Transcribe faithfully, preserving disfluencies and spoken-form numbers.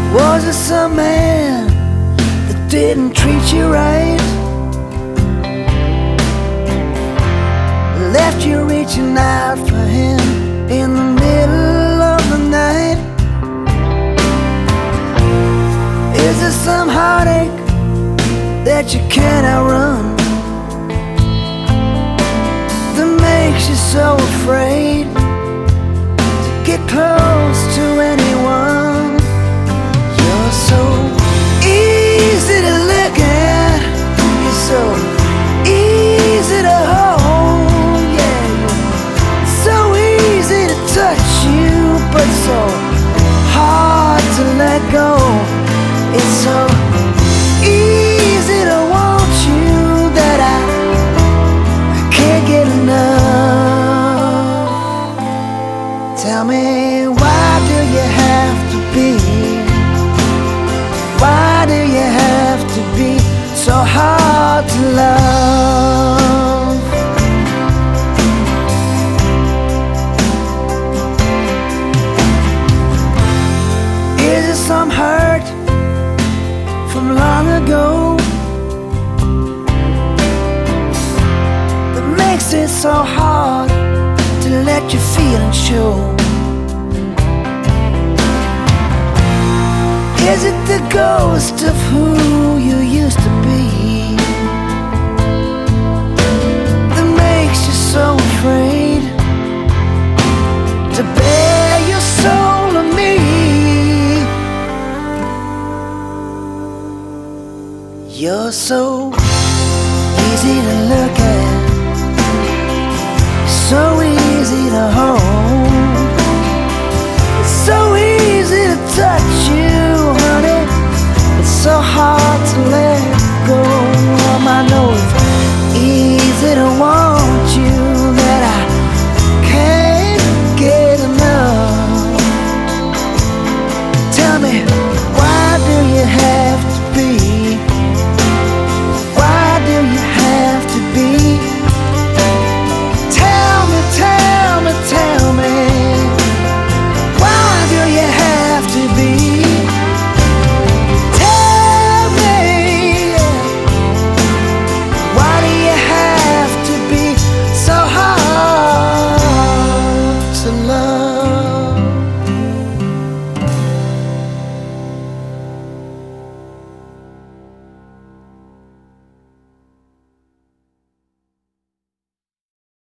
Was it some man that didn't treat you right? Left you reaching out for him in the middle of the night? Is it some heartache that you can't outrun, that makes you so afraid to get close to anyone? You're so easy to look at, you're so easy to hold, yeah, you're so easy to touch you, but so hard to let go. It's so easy to want you that I, I can't get enough. Tell me, why do you have to be, why do you have to be so hard to love? Is it some hurt from long ago that makes it so hard to let you feel and show? Is it the ghost of who you used to be that makes you so afraid to bare your soul to me? You're so easy to look at, so easy